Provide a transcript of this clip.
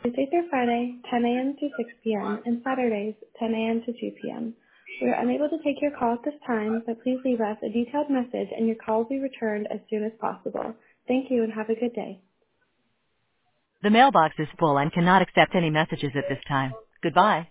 Tuesday through Friday, 10 a.m. to 6 p.m., and Saturdays, 10 a.m. to 2 p.m. We are unable to take your call at this time, but please leave us a detailed message and your call will be returned as soon as possible. Thank you and have a good day. The mailbox is full and cannot accept any messages at this time. Goodbye.